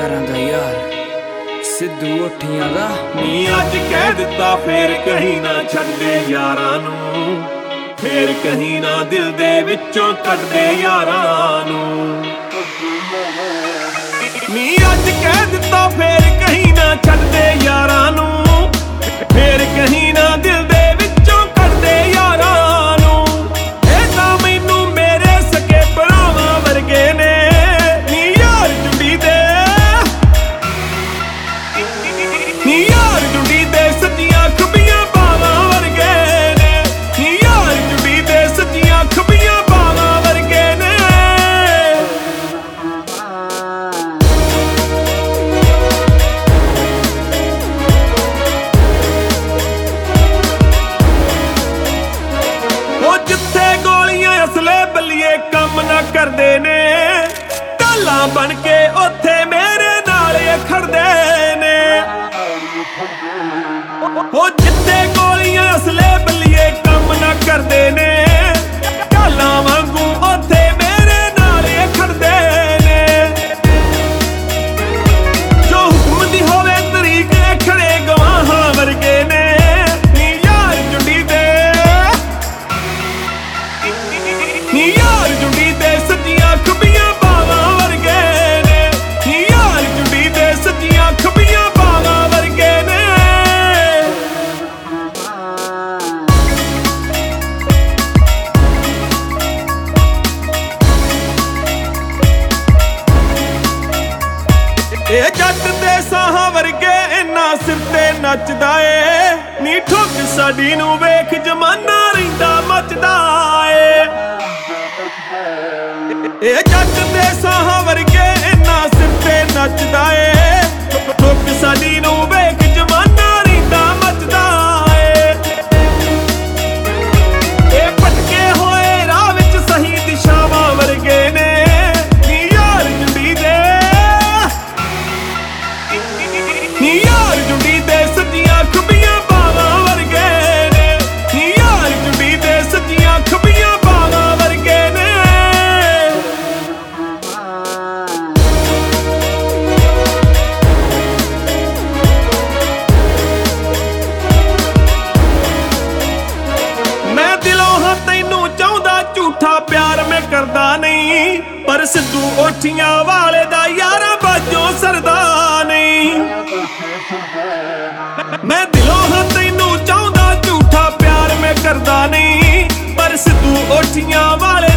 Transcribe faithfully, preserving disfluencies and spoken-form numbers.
यारां दा यार सिद्धू ओठियां दा नी अज कह दिता फेर कहीं ना छड्डे यारां नूं, फेर कहीं ना दिल दे विचों कढ दे यारां नूं। नी अज कह दिता फेर कहीं ना छड्डे यारां नूं, फेर कहीं ना दिल दे विचों कढ दे यारां नूं। ए तां मैनूं मेरे सके भरावां वर्गे ने नी यार जुड़ी दे, नी यार जुड़ी दे सच्चियां खब्बियां बावां वर्गे ने, नी यार जुड़ी दे सच्चियां खब्बियां बावां वर्गे ने। ओ जिथे गोलियां असले बल्लिए कम ना करदे ने, ढालां बन के ओथे मेरे नाल खड़दे ने। ओ जिथे गोलियां असले बल्लिए कम ना करदे ने, ढालां वांगू ओथे मेरे नाल खड़दे ने। जो हुक्म दी होवे तरीक खड़े गवाहां वर्गे ने, नी यार जुड़ी दे, नी यार जुड़ी दे सच्चियां खब्बियां बावां वर्गे ने, नी यार जुड़ी दे सच्चियां खब्बियां बावां वर्गे ने। ए जट दे साहां वर्गे इन्ना सिर ते नचदा ए, नी ठुक साडी नूं वेख जमाना रहिंदा मचदा ए। ए जट दे साहां वर्गे इन्ना सिर ते नचदा ए, ठुक साडी नूं वेख जमाना रहिंदा मचदा ए। ए भटके होए राह विच सही दिशावां वर्गे ने, नी यार जुड़ी दे, नी यार जुड़ी दे सच्चियां खब्बियां बावां वर्गे ने, नी यार जुड़ी दे सच्चियां खब्बियां बावां वर्गे ने। मैं दिलों हां तैनूं चाहुंदा झूठा प्यार मैं करदा नहीं, पर सिद्धू ओठियां वाले दा यारां बाजों सरदा नहीं। मैं दिलों हां तैनूं चाहुंदा झूठा प्यार मैं करदा नहीं, पर सिद्धू ओठियां वाले